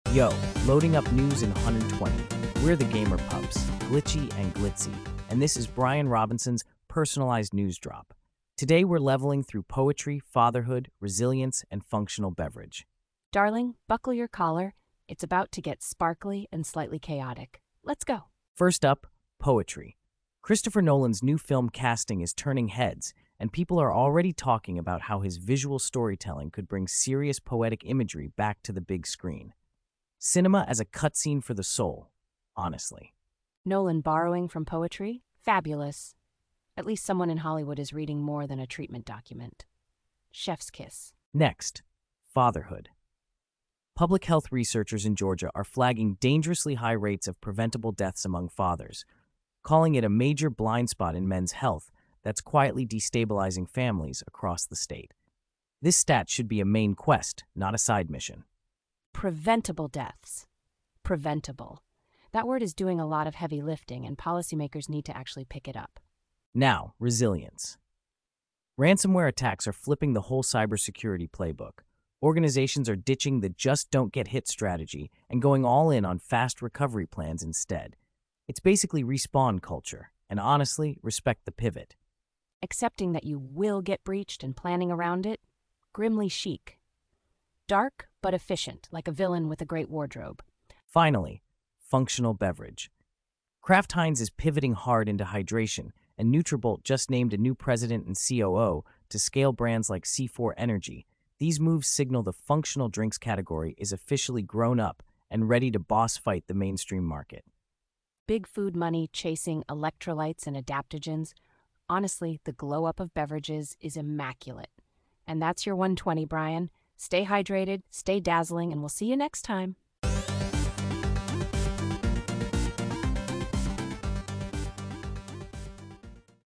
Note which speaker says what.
Speaker 1: Yo, loading up news in 120. We're the Gamer Pups, glitchy and glitzy, and this is Brian Robinson's personalized news drop. Today we're leveling through poetry, fatherhood, resilience, and functional beverage.
Speaker 2: Darling, buckle your collar. It's about to get sparkly and slightly chaotic. Let's go.
Speaker 1: First up, poetry. Christopher Nolan's new film casting is turning heads, and people are already talking about how his visual storytelling could bring serious poetic imagery back to the big screen. Cinema as a cutscene for the soul, honestly.
Speaker 2: Nolan borrowing from poetry? Fabulous. At least someone in Hollywood is reading more than a treatment document. Chef's kiss.
Speaker 1: Next, fatherhood. Public health researchers in Georgia are flagging dangerously high rates of preventable deaths among fathers, calling it a major blind spot in men's health that's quietly destabilizing families across the state. This stat should be a main quest, not a side mission.
Speaker 2: Preventable deaths. Preventable. That word is doing a lot of heavy lifting, and policymakers need to actually pick it up.
Speaker 1: Now, resilience. Ransomware attacks are flipping the whole cybersecurity playbook. Organizations are ditching the just don't get hit strategy and going all in on fast recovery plans instead. It's basically respawn culture, and honestly, respect the pivot.
Speaker 2: Accepting that you will get breached and planning around it? Grimly chic. Dark, but efficient, like a villain with a great wardrobe.
Speaker 1: Finally, functional beverage. Kraft Heinz is pivoting hard into hydration, and Nutrabolt just named a new president and COO to scale brands like C4 Energy. These moves signal the functional drinks category is officially grown up and ready to boss fight the mainstream market.
Speaker 2: Big food money chasing electrolytes and adaptogens. Honestly, the glow up of beverages is immaculate. And that's your 120, Brian. Stay hydrated, stay dazzling, and we'll see you next time.